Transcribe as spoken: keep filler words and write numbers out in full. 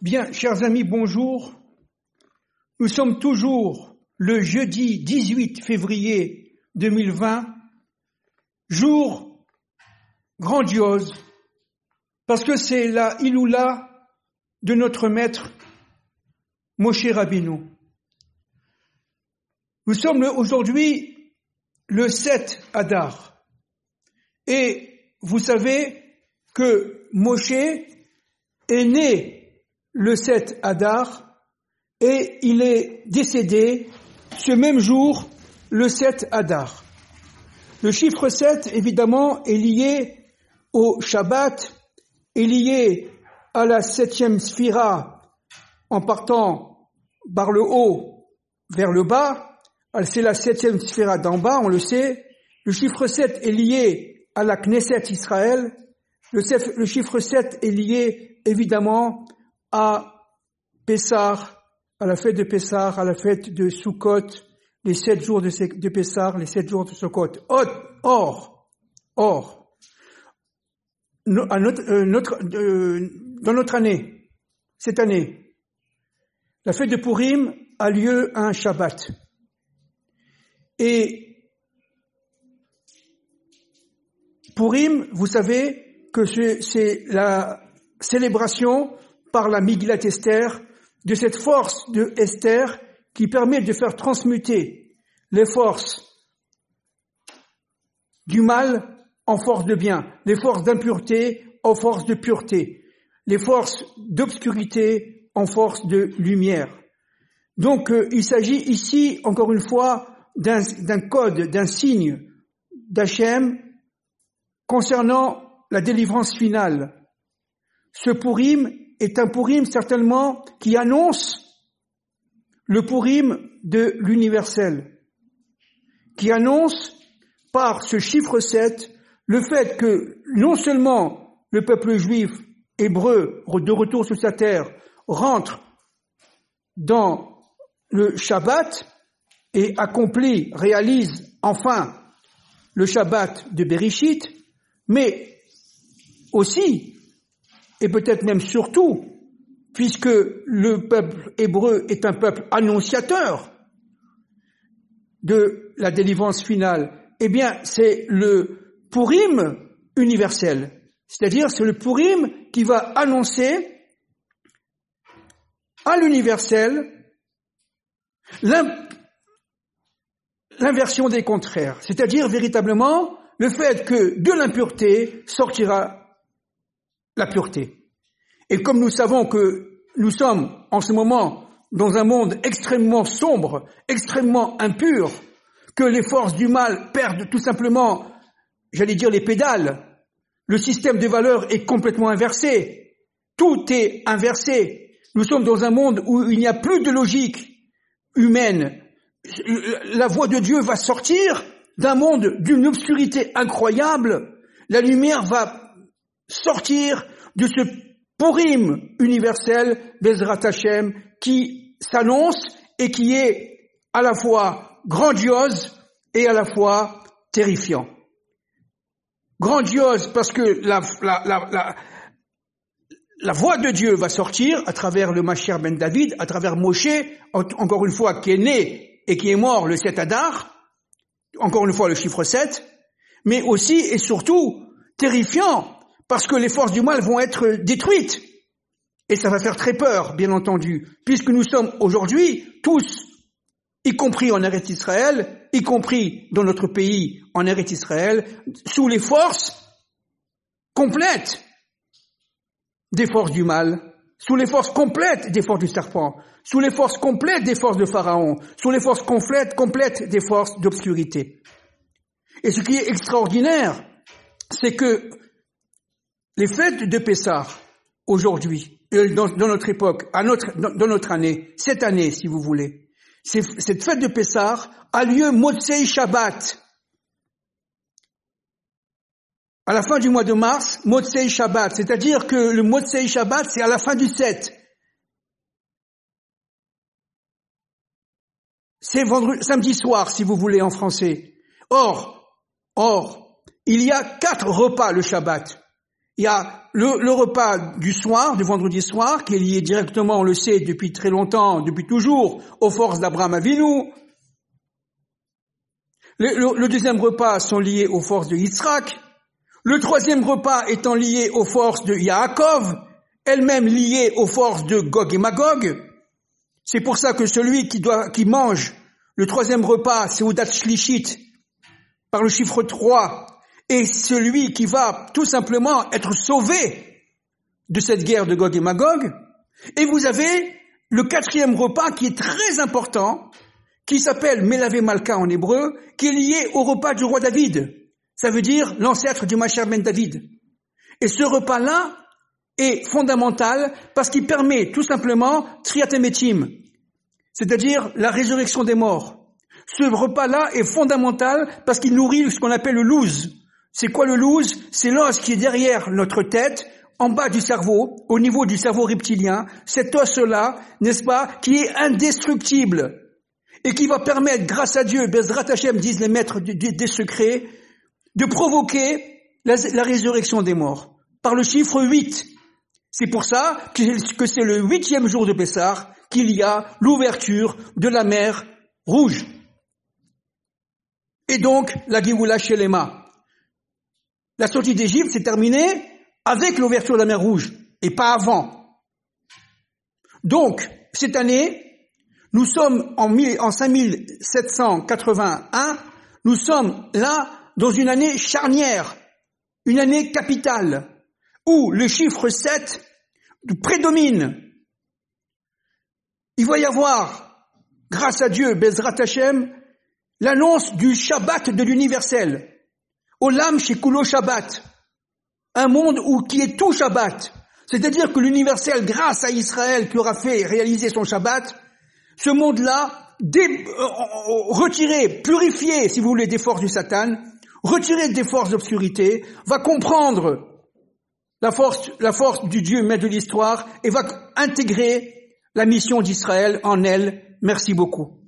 Bien, chers amis, bonjour. Nous sommes toujours le jeudi dix-huit février deux mille vingt, jour grandiose, parce que c'est la Iloula de notre maître Moshe Rabbeinu. Nous sommes aujourd'hui le sept Adar. Et vous savez que Moshe est né le sept Adar et il est décédé ce même jour, le sept Adar. Le chiffre sept, évidemment, est lié au Shabbat, est lié à la septième sphira en partant par le haut vers le bas. C'est la septième sphira d'en bas, on le sait. Le chiffre sept est lié à la Knesset Israël. Le, sept, le chiffre sept est lié, évidemment, à Pessah, à la fête de Pessah, à la fête de Sukkot, les sept jours de, de Pessah, les sept jours de Sukkot. Or, or, no, à notre, euh, notre, euh, dans notre année, cette année, la fête de Purim a lieu un Shabbat. Et Purim, vous savez que c'est, c'est la célébration par la Migillat Esther de cette force de Esther qui permet de faire transmuter les forces du mal en force de bien, les forces d'impureté en force de pureté, les forces d'obscurité en force de lumière. Donc euh, il s'agit ici, encore une fois, d'un, d'un code, d'un signe d'Hachem concernant la délivrance finale. Ce Purim est un Purim certainement qui annonce le Purim de l'universel, qui annonce par ce chiffre sept le fait que non seulement le peuple juif hébreu de retour sur sa terre rentre dans le Shabbat et accomplit, réalise enfin le Shabbat de Bereshit, mais aussi, et peut-être même surtout, puisque le peuple hébreu est un peuple annonciateur de la délivrance finale, eh bien, c'est le Purim universel. C'est-à-dire, c'est le Purim qui va annoncer à l'universel l'inversion des contraires. C'est-à-dire, véritablement, le fait que de l'impureté sortira la pureté. Et comme nous savons que nous sommes en ce moment dans un monde extrêmement sombre, extrêmement impur, que les forces du mal perdent tout simplement, j'allais dire, les pédales, le système de valeurs est complètement inversé. Tout est inversé. Nous sommes dans un monde où il n'y a plus de logique humaine. La voix de Dieu va sortir d'un monde d'une obscurité incroyable. La lumière va sortir de ce Purim universel, Bezrat Hashem, qui s'annonce et qui est à la fois grandiose et à la fois terrifiant. Grandiose parce que la, la, la, la, la voix de Dieu va sortir à travers le Mashiach ben David, à travers Moshe, encore une fois, qui est né et qui est mort le sept Adar, encore une fois le chiffre sept, mais aussi et surtout terrifiant, parce que les forces du mal vont être détruites. Et ça va faire très peur, bien entendu, puisque nous sommes aujourd'hui tous, y compris en Eretz Israël, y compris dans notre pays en Eretz Israël, sous les forces complètes des forces du mal, sous les forces complètes des forces du serpent, sous les forces complètes des forces de Pharaon, sous les forces complètes, complètes des forces d'obscurité. Et ce qui est extraordinaire, c'est que les fêtes de Pessah, aujourd'hui, dans, dans notre époque, à notre, dans, dans notre année, cette année, si vous voulez, c'est, cette fête de Pessah a lieu Motzei Shabbat. À la fin du mois de mars, Motzei Shabbat, c'est-à-dire que le Motzei Shabbat, c'est à la fin du sept. C'est vendredi, samedi soir, si vous voulez, en français. Or, or, il y a quatre repas le Shabbat. Il y a le, le repas du soir, du vendredi soir, qui est lié directement, on le sait, depuis très longtemps, depuis toujours, aux forces d'Abraham Avinu. Le, le, le deuxième repas sont liés aux forces de Yitzhak. Le troisième repas étant lié aux forces de Yaakov, elles-mêmes liées aux forces de Gog et Magog. C'est pour ça que celui qui doit, qui mange le troisième repas, Seudat Shlishit, par le chiffre trois, est celui qui va tout simplement être sauvé de cette guerre de Gog et Magog. Et vous avez le quatrième repas qui est très important, qui s'appelle Melavé Malka en hébreu, qui est lié au repas du roi David. Ça veut dire l'ancêtre du Mashiach ben David. Et ce repas-là est fondamental parce qu'il permet tout simplement Triat Emetim, c'est-à-dire la résurrection des morts. Ce repas-là est fondamental parce qu'il nourrit ce qu'on appelle le louz. C'est quoi le louz? C'est l'os qui est derrière notre tête, en bas du cerveau, au niveau du cerveau reptilien, cet os-là, n'est-ce pas, qui est indestructible et qui va permettre, grâce à Dieu, Bezrat Hashem, disent les maîtres des secrets, de provoquer la, la résurrection des morts par le chiffre huit. C'est pour ça que, que c'est le huitième jour de Pessah qu'il y a l'ouverture de la mer Rouge. Et donc, la Géoula Shelema. La sortie d'Égypte s'est terminée avec l'ouverture de la mer Rouge, et pas avant. Donc, cette année, nous sommes en, en cinq mille sept cent quatre-vingt-un, nous sommes là dans une année charnière, une année capitale, où le chiffre sept prédomine. Il va y avoir, grâce à Dieu, Bezrat Hashem, l'annonce du Shabbat de l'universel. Olam Shekulo Shabbat. Un monde où, qui est tout Shabbat. C'est-à-dire que l'universel, grâce à Israël qui aura fait réaliser son Shabbat, ce monde-là, dé, euh, retiré, purifié, si vous voulez, des forces du Satan, retiré des forces d'obscurité, va comprendre la force, la force du Dieu maître de l'histoire et va intégrer la mission d'Israël en elle. Merci beaucoup.